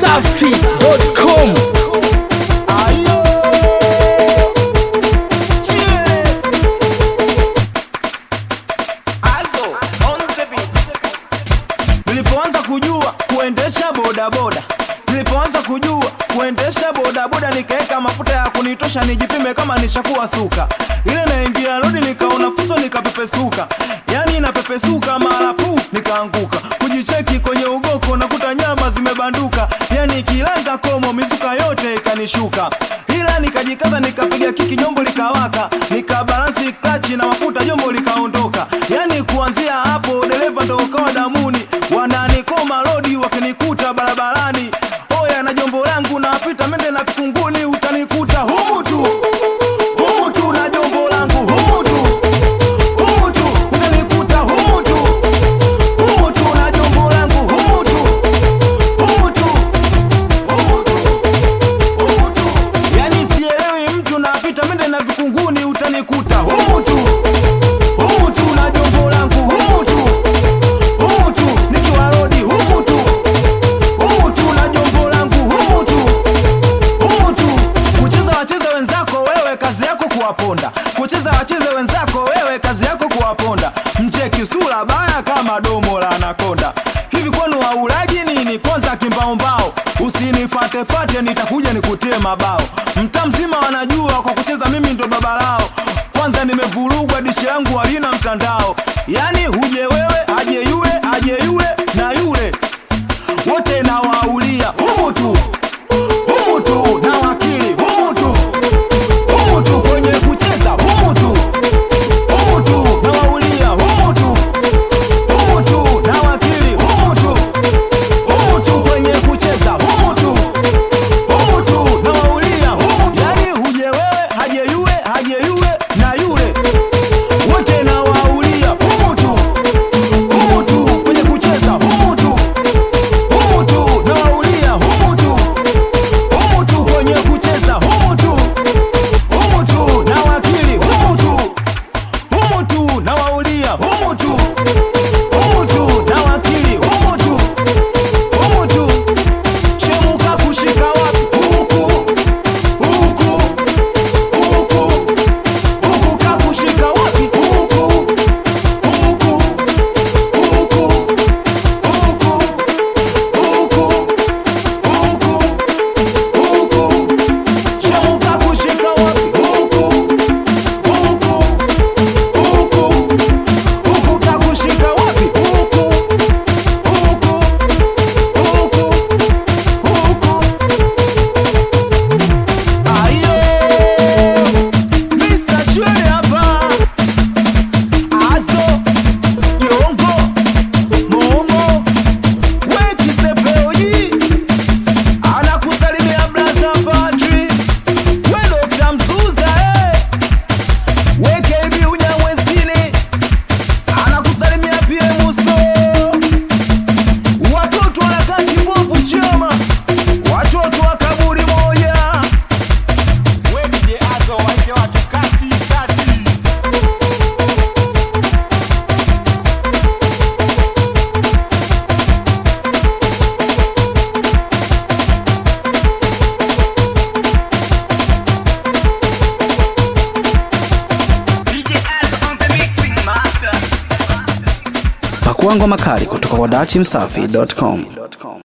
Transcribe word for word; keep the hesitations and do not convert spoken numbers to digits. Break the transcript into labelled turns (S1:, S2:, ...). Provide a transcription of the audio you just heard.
S1: msafi dot com.
S2: Nilipoanza kujua kuendesha boda boda, Nilipoanza kujua kuendesha boda boda, nikaeka mafuta ya kunitosha nijipime kama nishakuwa suka. Ile naingia lodi nikaona fuso nikapepesuka, yani napepesuka mara pu nikaanguka. Kujicheki kwenye ugoko nakuta nyama zimebanduka, yani kilanga komo mizuka yote ikanishuka. Ila nikajikaza nikapiga kiki jombo likawaka, nikabalansi clutch na mafuta jombo likaondoka. Yani kuanzia hapo dereva ndo ukawa damuni, wananikoma lodi wakinikuta barabarani. Oya na jombo langu napita mende na vikunguni, utanikuta humu tu humu tu na jombo langu humu tu humu tu, utanikuta humu tu humu tu na jombo langu humu tu humu tu humu tu humu tu. Yani sielewi mtu napita mende na vikunguni, utanikuta humu tu humu tu na jombo langu humu tu humu tu, nikiwa rodi humu tu humu tu na jombo langu humu tu humu tu. Kucheza wacheze wenzako wewe kazi yako kuwaponda, kucheza wacheze wenzako wewe kazi yako kuwaponda. Mcheki sura baya kama domo la anakonda. Hivi kwenu haulaji nini kwanza kimbao mbao? Usinifate fate nitakuja nikutie mabao. Mtaa mzima wanajua kwa kucheza mimi ndo baba lao. Kwanza nimevurugwa dishi yangu halina mtandao. Yani huje wewe aje yule aje yule na yule, wote na waulia humu tu humu tu na wakili humu tu humu tu, kwenye kucheza humu tu humu tu na waulia humu tu humu tu na wakili humu tu humu tu, kwenye kucheza humu tu humu tu na waulia humu tu. Yani huje wewe aje yule aje yule na yule, wote na waulia humu tu humu tu, kwenye kucheza humu tu humu tu na waulia humu tu humu tu, kwenye kucheza humu tu humu tu na wakili humu tu humu tu na waulia humu tu humu tu na wakili humu tu humu tu. Shemuka kushika wapi? Huku huku huku huku, kakushika wapi? Huku huku huku huku huku huku huku, shemuka kushika wapi? Huku huku huku huku, kakushika wapi? Huku huku huku huku. Ayo Mister Chwele hapa, Azo Yongo Momo Weki Sepeoyi anakusalimia Blaza Padri, Welo Tamzuza eh. Weke hivi Unyamwezini anakusalimia pia Musto. Watoto wanakati mbovu chama, watoto wa kaburi moja. Wewe je Azo waje watu kati kati.
S1: Pakua ngoma kali kutoka kwa dachimsafi dot com.